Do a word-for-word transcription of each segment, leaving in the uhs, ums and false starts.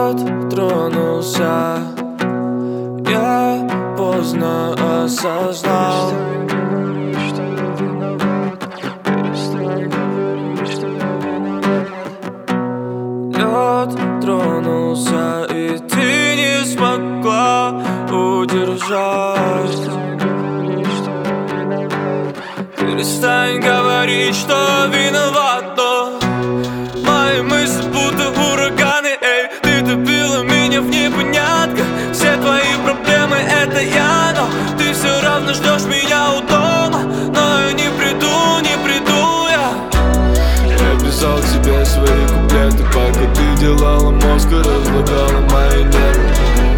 Лед тронулся, я поздно осознал. Лед тронулся, и ты не смогла удержать. Перестань говорить, что виноват, но мои мысли будто ураганы. Эй, ты топила меня в непонятках. Все твои проблемы — это я, но ты все равно ждешь меня у дома. Но я не приду, не приду я. Я писал тебе свои куплеты, пока ты делала мозг и разлагала мои нервы.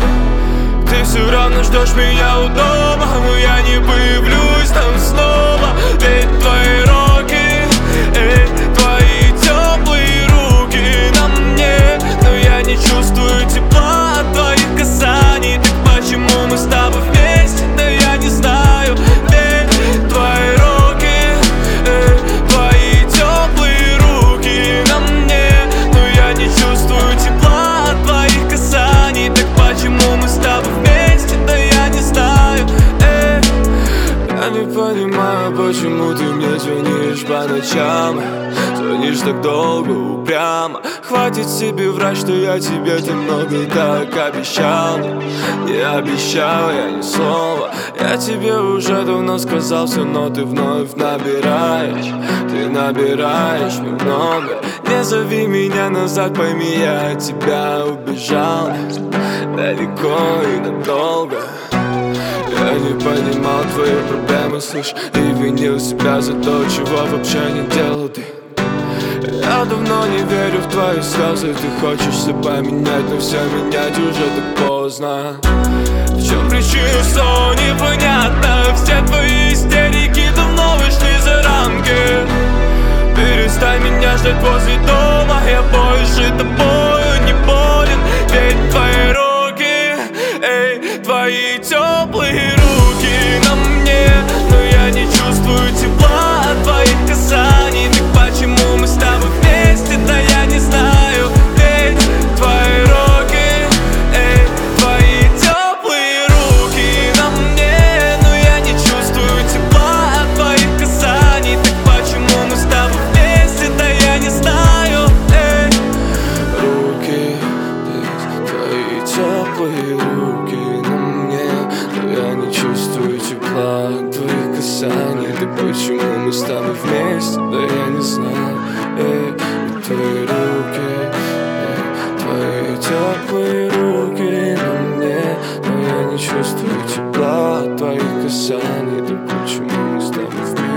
Ты все равно ждешь меня у дома, но я не появлюсь там снова. Ведь твои руки, эй, твои теплые руки на мне, но я не чувствую тепла от твоих касаний. Так почему мы с тобой вместе? Да я не знаю. Ведь твои руки, эй, твои теплые руки на мне, но я не чувствую тепла от твоих касаний. Так почему мы с тобой вместе? Да я не знаю. Эй, я не понимаю, почему ты мне звонишь по ночам. Звонишь так долго, упрямо. Хватит себе врать, что я тебе так много так обещал. Не обещал я ни слова. Я тебе уже давно сказал все, но ты вновь набираешь. Ты набираешь мой номер. Не зови меня назад, пойми, я от тебя убежал далеко и надолго. Я не понимал твои проблемы, слышь, и винил себя за то, чего вообще не делал ты. Я давно не верю в твои слезы. Ты хочешь все поменять, но все менять уже так поздно. В чем причина, что непонятно? Все твои истерики давно вышли за рамки. Перестань меня ждать возле дома. Я больше тобою не болен. Ведь твои руки, эй, твои теплые руки на мне, но я не чувствую тепла от твоих касаний. Так почему мы с тобой вместе? Да я не знаю. Ведь твои руки, эй, твои теплые руки на мне, но я не чувствую тепла от твоих касаний. Так почему мы с тобой вместе? Да я не знаю. Эй, руки, твои теплые руки на мне, но я не чувствую тепла от твоих касаний. Так почему мы с тобой вместе? Да я не знаю. Эй, твои руки, эй, твои теплые руки на мне, но я не чувствую тепла от твоих касаний. Так почему мы с тобой вместе?